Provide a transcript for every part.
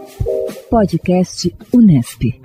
Podcast Unesp.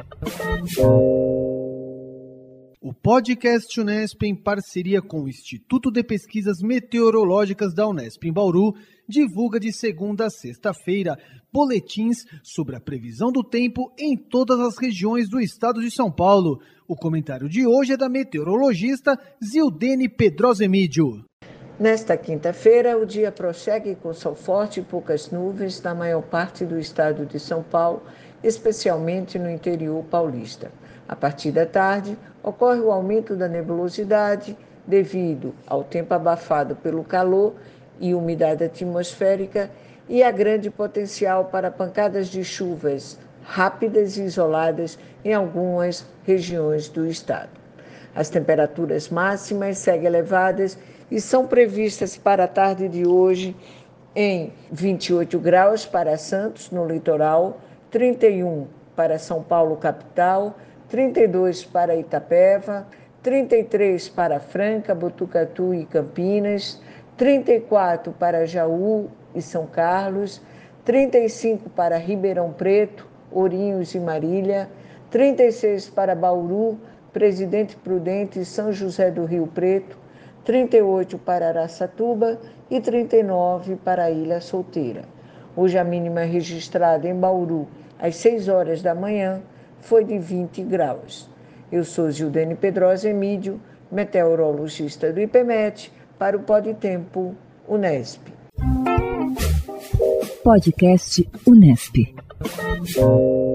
O Podcast Unesp, em parceria com o Instituto de Pesquisas Meteorológicas da Unesp em Bauru, divulga de segunda a sexta-feira boletins sobre a previsão do tempo em todas as regiões do estado de São Paulo. O comentário de hoje é da meteorologista Zildene Pedrosa Emídio. Nesta quinta-feira, o dia prossegue com sol forte e poucas nuvens na maior parte do estado de São Paulo, especialmente no interior paulista. A partir da tarde, ocorre o aumento da nebulosidade devido ao tempo abafado pelo calor e umidade atmosférica e a grande potencial para pancadas de chuvas rápidas e isoladas em algumas regiões do estado. As temperaturas máximas seguem elevadas e são previstas para a tarde de hoje em 28 graus para Santos, no litoral, 31 para São Paulo, capital, 32 para Itapeva, 33 para Franca, Botucatu e Campinas, 34 para Jaú e São Carlos, 35 para Ribeirão Preto, Ourinhos e Marília, 36 para Bauru, Presidente Prudente e São José do Rio Preto, 38 para Araçatuba e 39 para a Ilha Solteira. Hoje a mínima registrada em Bauru às 6 horas da manhã foi de 20 graus. Eu sou Zildene Pedrosa Emídio, meteorologista do IPMET, para o Podtempo Unesp. Podcast Unesp.